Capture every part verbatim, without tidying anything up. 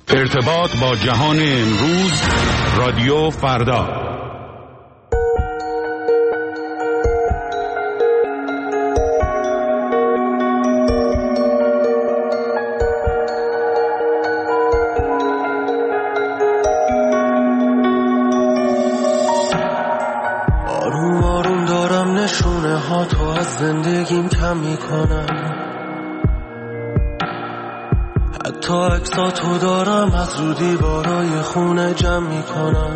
ارتباط با جهان امروز، رادیو فردا. آروم آروم دارم نشونه ها تو از زندگیم کم میکنم، حتی عکساتو دارم از رو دیوارای خونه جمع میکنم.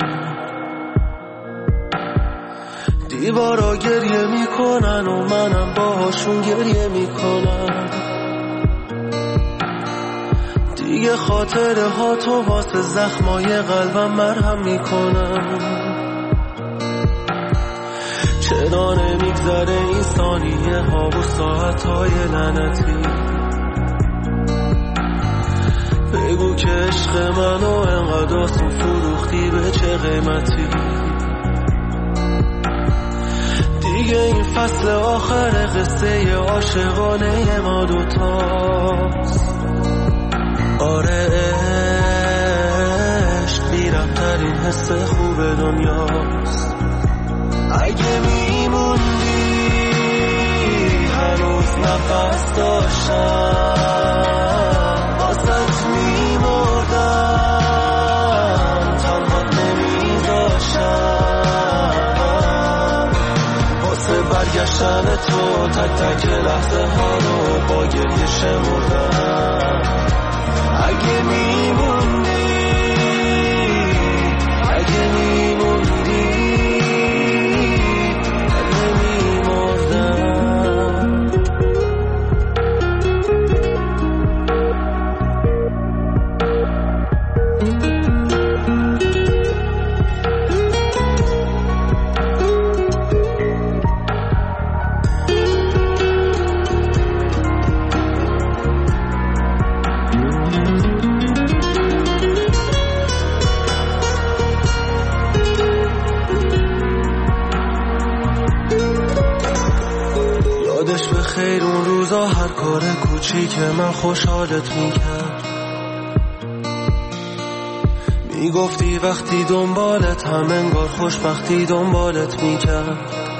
دیوارا گریه میکنن و منم باهاشون گریه میکنم. دیگه خاطره ها تو واسه زخمای قلبم مرهم میکنم. چرا نمیگذره این ثانیه ها و ساعت های لعنتی؟ بگو که عشق منو انقدر آسون فروختی، به چه قیمتی؟ دیگه این فصل آخر قصه عاشقانه ما دوتاست. آره عشق بی‌ربط‌ترین حس خوب دنیاست. اگه میموندی هنوز نفس داشتم، واسه میمردم تنها نمیذاشتم. واسه برگشتن تو تک تک لحظه ها رو با گریه شمردم. اگه میموندی اگه میموندی خیر اون روزا هر کار کوچیک من خوشحالت میکرد. میگفتی وقتی دنبالت هم انگار خوشبختی دنبالت میکرد.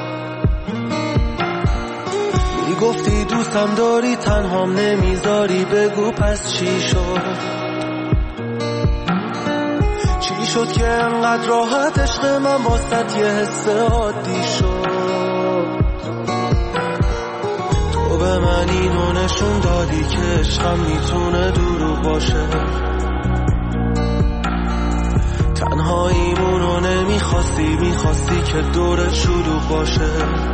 میگفتی دوستم داری تنهام نمیذاری، بگو پس چی شد؟ چی شد که انقدر راحت عشق من واسط یه حس عادی شد؟ به من اینو نشون دادی که عشقم میتونه دروغ باشه. تنهاییمونو نمیخواستی، میخواستی که دورت شلوغ باشه.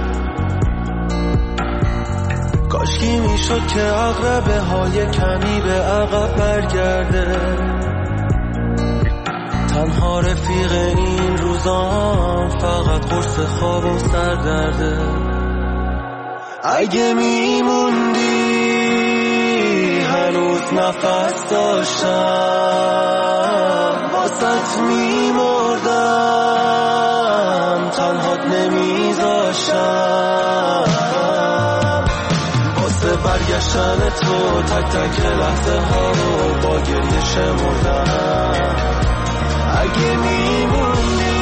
کاشکی میشد که عقربه های کمی به عقب برگرده. تنها رفیق این روزان فقط قرص خواب و سردرده. اگه میموندی هنوز نفس داشتم، واسط میمردم تنهات نمیذاشتم. واسه برگشتن تو تک تک لحظه ها رو با گریه شمردم. اگه میموندی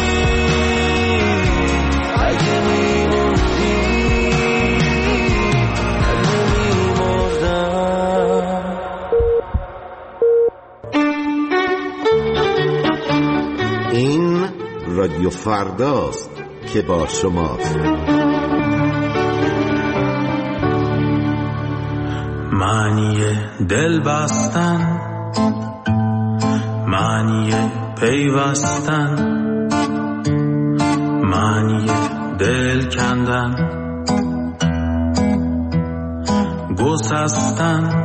اگه میموندی این رادیو فرداست که با شماست. معنی دل بستن، معنی پیوستن، معنی دل کندن، گسستن،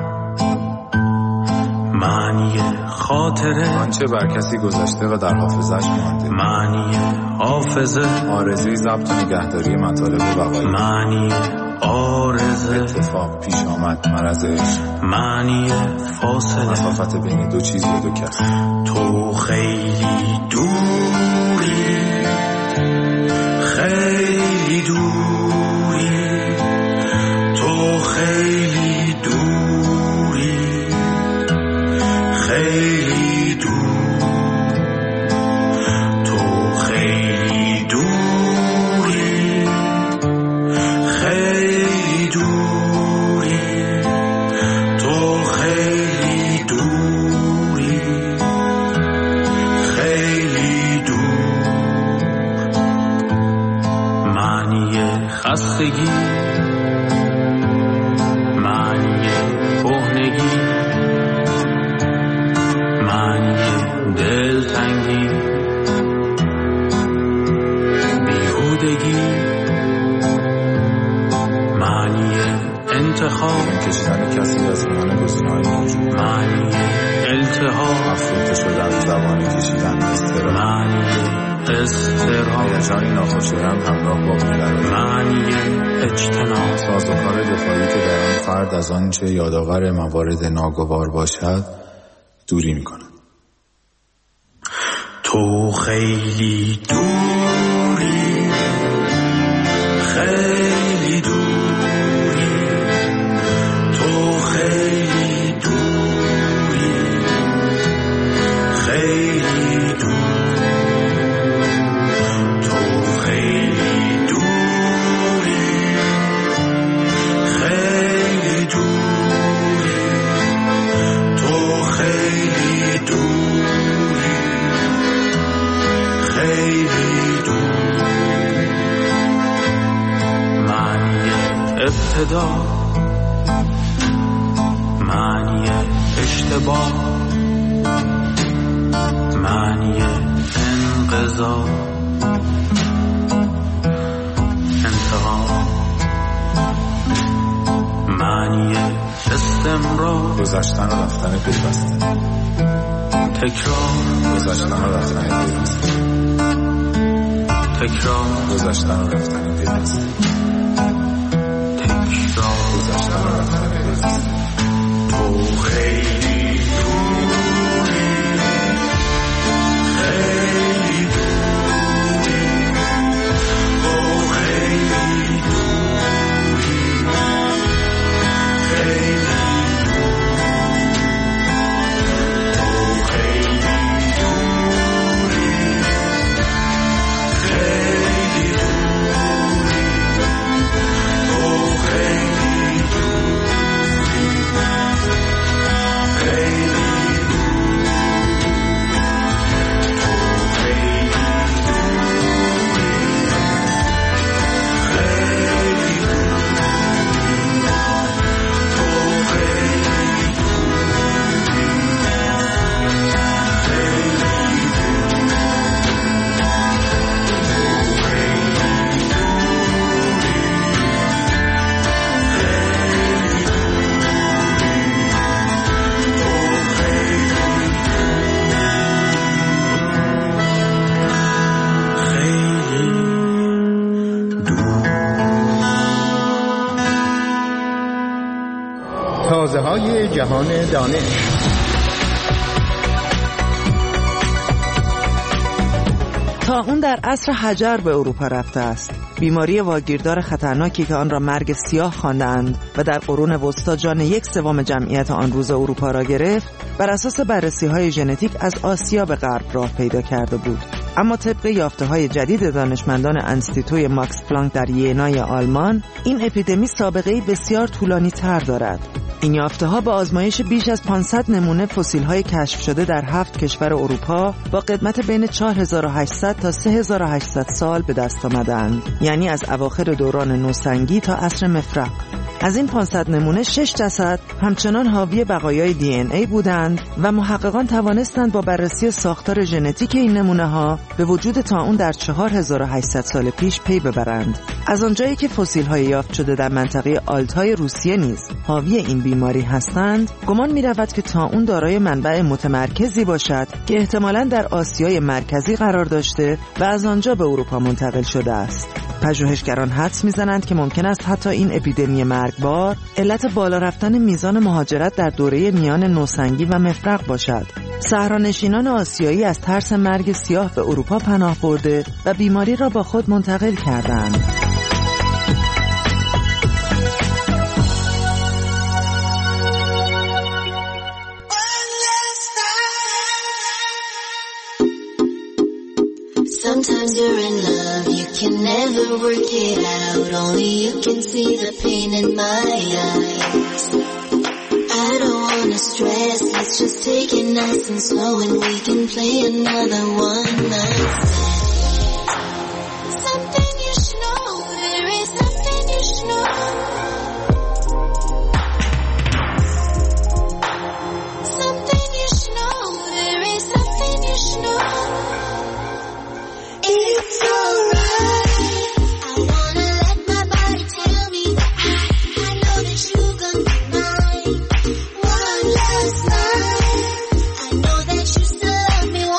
معنی خاطره آنچه بر کسی گذشته و در حافظش مانده، معنی حافظه آرزوی ضبط و نگهداری مطالب بقایی، معنی آرزه اتفاق پیش آمد مرض عشق، معنی فاصله مسافت بین دو چیز یا دو کس. تو خیلی دوری، خیلی دوری، تو خیلی دوری، خیلی دوری. زبانی کشیدن، استرام استرام هیجانی ناخوشایند همراه با بی‌قراری، معنی اجتناب، سازوکار دفاعی که در آن فرد از آنچه یادآور موارد ناگوار باشد دوری می‌کند. تو خیلی دوری، خیلی دوری، تو خیلی دوری، خیلی دوری، تو خیلی دوری، خیلی دوری، تو خیلی دوری، خیلی دور. معنی ابتدا، معنی اشتباه، معنی انقضا، انتقام، معنی استمرار، گذشتن و رفتن پیوسته، تکرار، گذشتن و رفتن پیوسته، تکرار، گذشتن و رفتن پیوسته، تکرار، گذشتن و رفتن پیوسته. تو خیلی دوری، خیلی دوری، تو خیلی دوری، خیلی تازه‌های جهان دانش. طاعون در عصر حجر به اروپا رفته است. بیماری واگیردار خطرناکی که آن را مرگ سیاه خواندند و در قرون وسطا جان یک سوم جمعیت آن روز اروپا را گرفت، بر اساس بررسی‌های ژنتیک از آسیا به غرب راه پیدا کرده بود. اما طبق یافته‌های جدید دانشمندان انستیتوی ماکس پلانک در ینای آلمان، این اپیدمی سابقه‌ای بسیار طولانی‌تر دارد. این یافته‌ها با آزمایش بیش از پانصد نمونه فسیل‌های کشف شده در هفت کشور اروپا با قدمت بین چهار هزار و هشتصد تا سه هزار و هشتصد سال به دست آمدند، یعنی از اواخر دوران نوسنگی تا عصر مفرق. از این پانصد نمونه شش جسد همچنان حاوی بقایای دی ان ای بودند و محققان توانستند با بررسی ساختار ژنتیک این نمونه‌ها به وجود طاعون در چهار هزار و هشتصد سال پیش پی ببرند. از آنجایی که فسیل‌های یافت شده در منطقه آلتای روسیه نیز حاوی این بیماری هستند، گمان می‌رود که طاعون دارای منبع متمرکزی باشد که احتمالاً در آسیای مرکزی قرار داشته و از آنجا به اروپا منتقل شده است. پژوهشگران حدس می‌زنند که ممکن است حتی این اپیدمی مرگبار علت بالا رفتن میزان مهاجرت در دوره میان نوسنگی و مفرق باشد. صحرانشینان آسیایی از ترس مرگ سیاه به اروپا پناه برده و بیماری را با خود منتقل کردند. Sometimes you're in love, you can never work it out. Only you can see the pain in my eyes. I don't wanna stress, let's just take it nice and slow and we can play another one night stand. Something you should know, there is something you should know. Something you should know, there is something you should know. It's alright. I wanna let my body tell me that I, I know that you're gonna be mine. One last night. I know that you still love me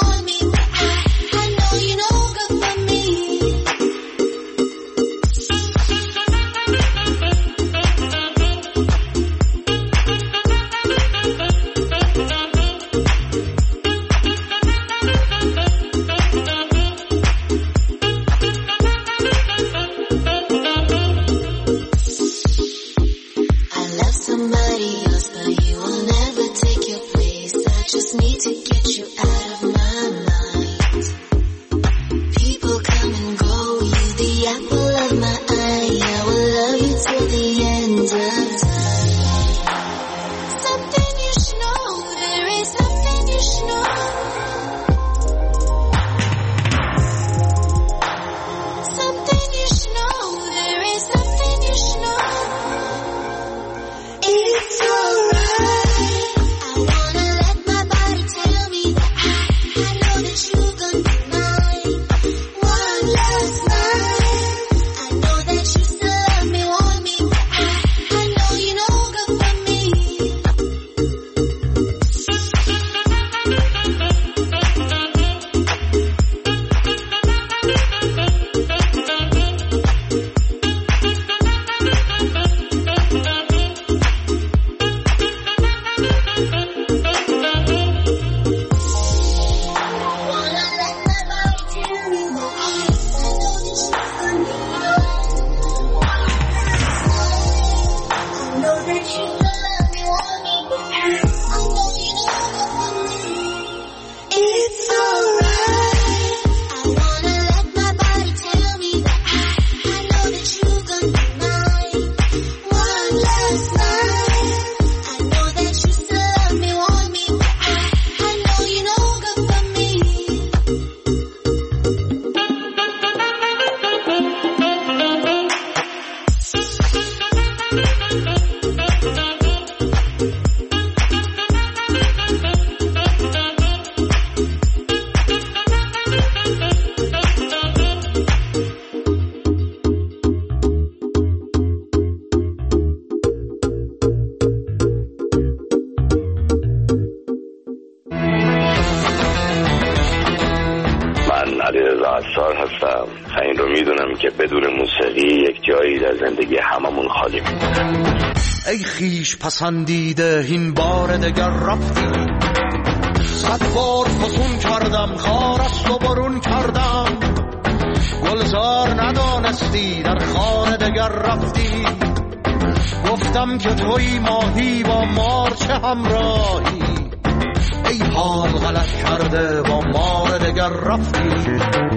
عصار هستم و این رو میدونم که بدون موسیقی یک جایی در زندگی هممون خالی میمونه. ای خیش پسندیده این بار دگر رفتی، صد بار فسون کردم خارست و برون کردم، گلزار ندانستی در خانه دگر رفتی، گفتم که توی ماهی با مار چه همراهی، ای حال غلط کرده با مار دگر رفتی.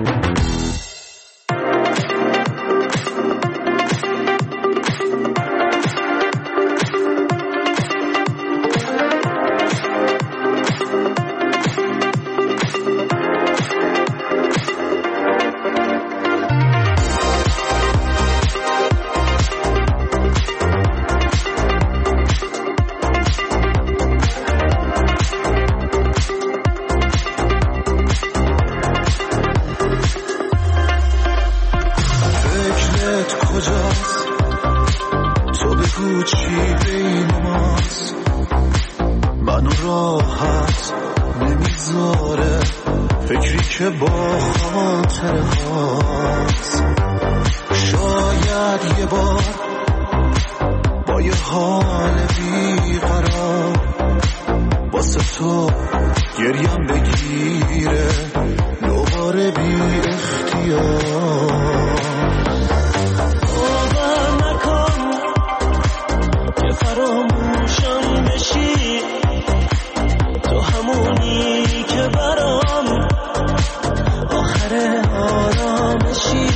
که با خاطر هاست شاید یه بار با یه حال بیقرار واسه تو گریم بگیره دوباره بی اختیار. باور نکن که فراموشم بشی، تو همونی که برام آخر آرامشی،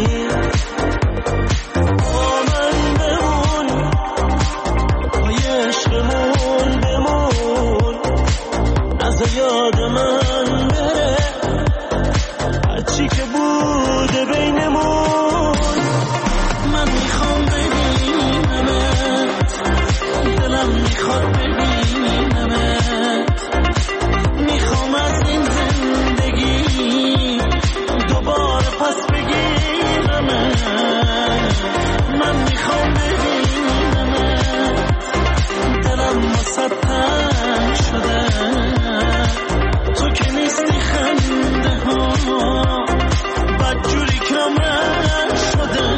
با من بمون پای عشقمون بمون، نذار یاد من بره هرچی که بوده بینمون. من میخوام ببینمت، دلم میخواد ببینمت، میخوام از این زندگی دوباره پس بگیرمت. من میخوام ببینمت، دلم واسه تنگ شده، تو که نیستی خنده ها بدجوری کم رنگ شده.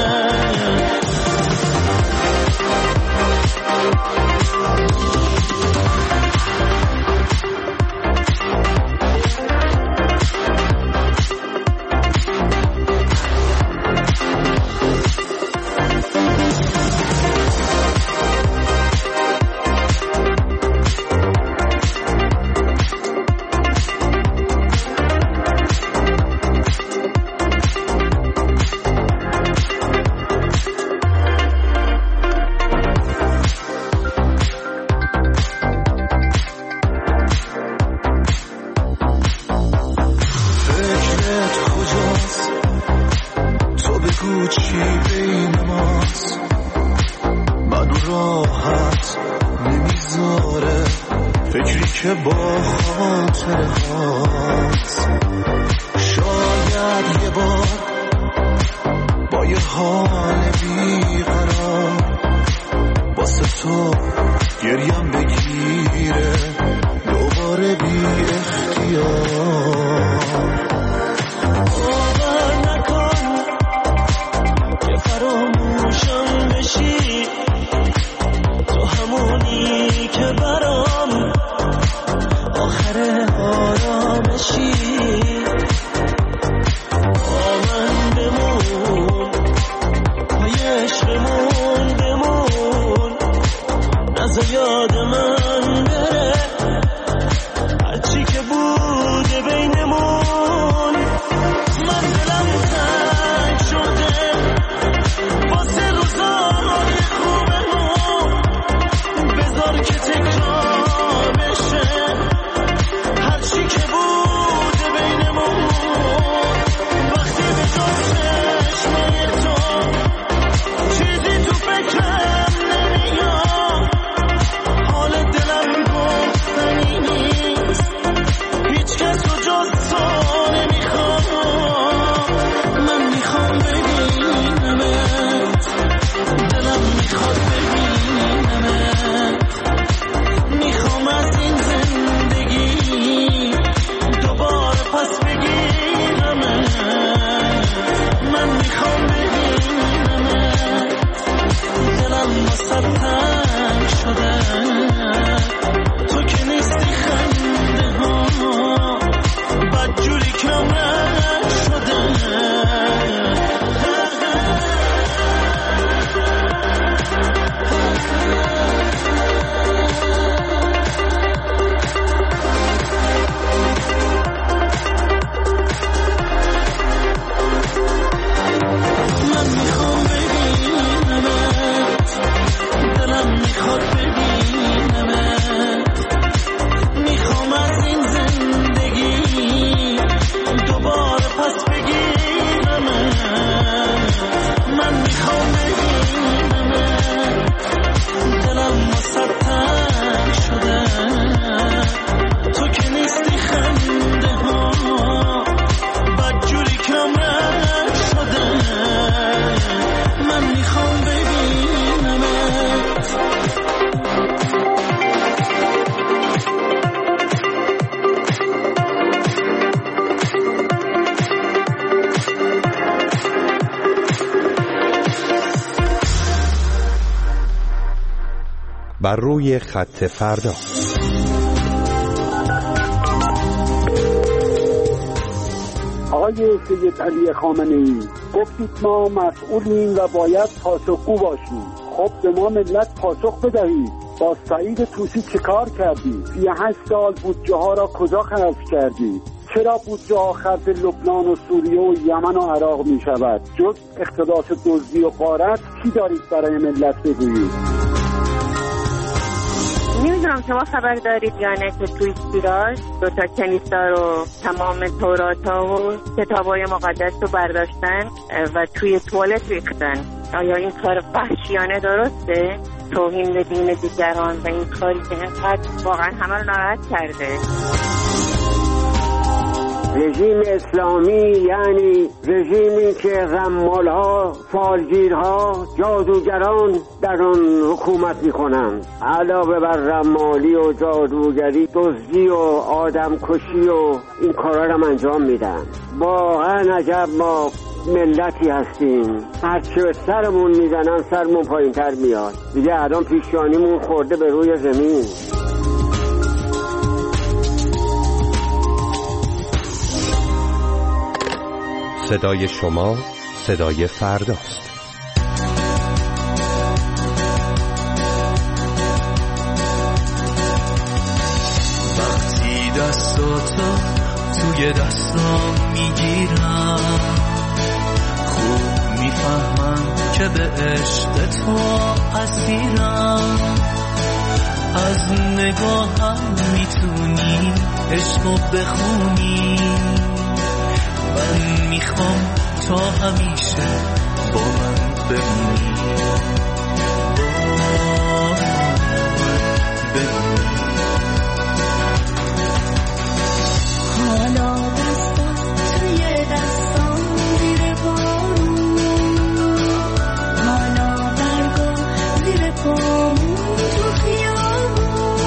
که با خاطر هاست شاید یه بار با یه حال بیقرار واسه تو گریم بگیره دوباره بی اختیار. باور نکن که فراموشم بشی، تو همونی که برام آخر آرامشی، با من بمون پای عشقمون بمون، نذار یاد من بره بر روی خط فردا. آقای سید علی خامنه‌ای، گفتید ما مسئولیم و باید پاسخگو باشیم. خب به ما ملت پاسخ بدهید. با سعید طوسی چه کار کردید؟ سی و هشت سال بودجه ها را کجا خرج کردید؟ چرا بودجه ها خرج لبنان و سوریه و یمن و عراق می شود؟ جز اقتداس دزدی و غارت چی دارید برای ملت بگویید؟ نمیدونم شما خبر دارید یا نه که توی سیراج دو تا کنیسا رو تمام تورات ها و کتابای مقدس رو برداشتن و توی توالت ریختن. آیا این کار وحشیانه درسته؟ توهین به دین دیگران و این کاری که اینقدر واقعا همه رو ناراحت کرده. رژیم اسلامی یعنی رژیمی که رمالها، فالگیرها، جادوگران در آن حکومت میکنند. علاوه بر رمالی و جادوگری، دزدی و آدمکشی و این کارا رو انجام میدن. واقعا عجب ما ملتی هستیم، هرچی به سرمون میزنن سرمون پایین تر میاد. دیگه الان پیشانیمون خورده به روی زمین. صدای شما صدای فرداست. وقتی دستاتو توی دستام میگیرم، خوب میفهمم که به عشق تو اسیرم. از نگاهم میتونی عشقو بخونی. من میخوام تا همیشه با من بمونی، با من بمونی. حالا دستم توی دستم زیر بارون، حالا برگا زیر پامون تو خیابون،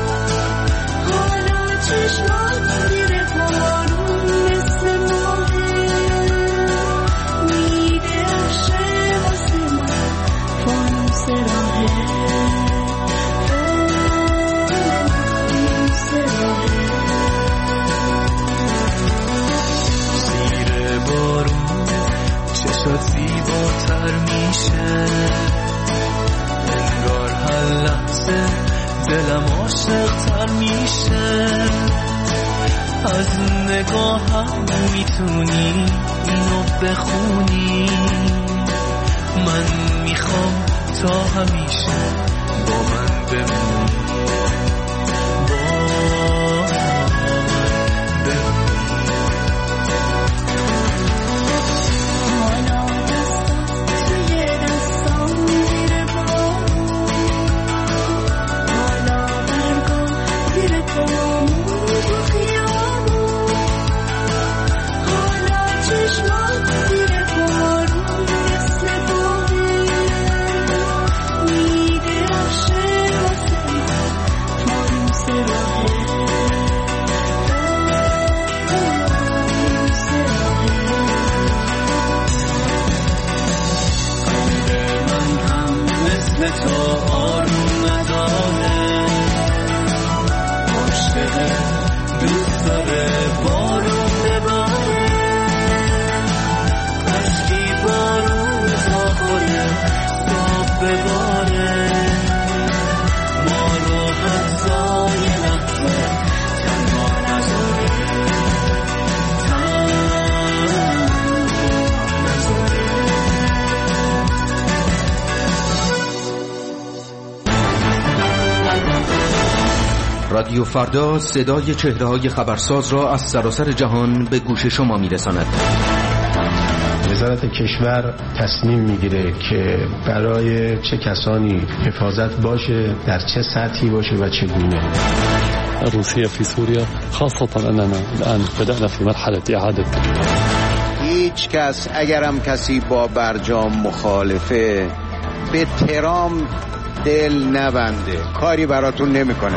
حالا چشمات زیر بارون مثل ماهه میدرخشه واسه من فانوس راهه، فانوس راهه. زیر بارون چشات زیباتر میشه، انگار هر لحظه دلم عاشق‌تر میشه. از نگاهم میتونی اینو بخونی. من میخوام تا همیشه با من بمونی، با من بمونی. حالا دستم توی دستم زیر بارون، حالا برگا زیر پامون تو خیابون، حالا چشمات زیر بارون مثل باغه میدرخشه واسه من فانوس راهه، فانوس راهه. من هم مثل تو آروم نداره، عاشقه دوست داره بارون بباره. کاشکی بارون تا خوده صاف بباره، ما رو حتی یه لحظه تنها نذاره، تنها نذاره. رادیو فردا صدای چهره‌های خبرساز را از سراسر جهان به گوش شما می‌رساند. وزارت کشور تصمیم میگیره که برای چه کسانی حفاظت باشه، در چه سطحی باشه و چگونه. روسیه في سوريا خاصة أننا الآن بدأنا في مرحلة إعادة. هیچ کس اگرم کسی با برجام مخالفه به ترام دل نبنده، کاری براتون نمیکنه.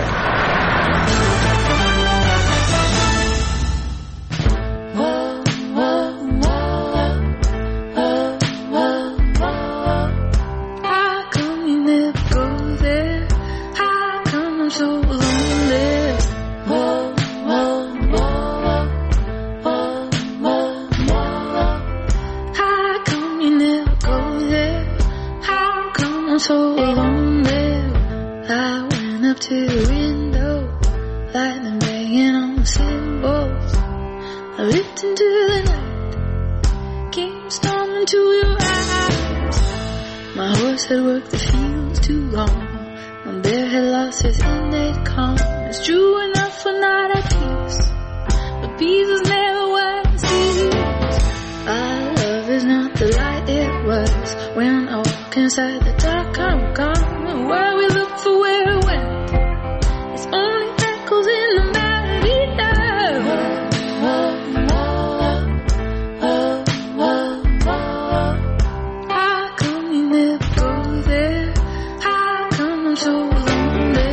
at work that feels too long. My bear had lost his innate calm. It's true enough we're not at peace, but peace is never what it seems. Our love is not the light it was. When I walk inside the dark, I'm gone. And where we look for where it went, it's only echoes in the melody now. Oh, oh, oh, oh, oh, oh. How come you never go there? How come I'm so lonely?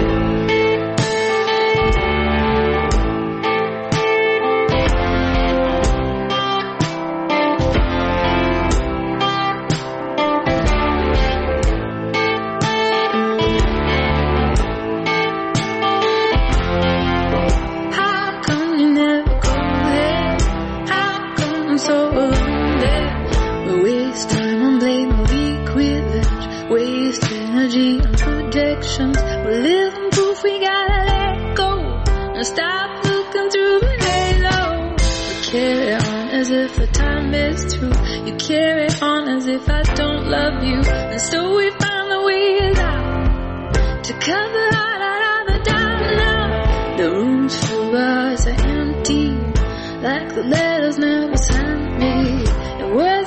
So alone there, we waste time on blame, weak with revenge, waste energy on projections. We're living proof we gotta let go and stop looking through the halo. We carry on as if the time is through. You carry on as if I don't love you, and so we find the ways out to cut the light out of the dark now. The rooms full, but hearts are empty, like the letters never sent me. It was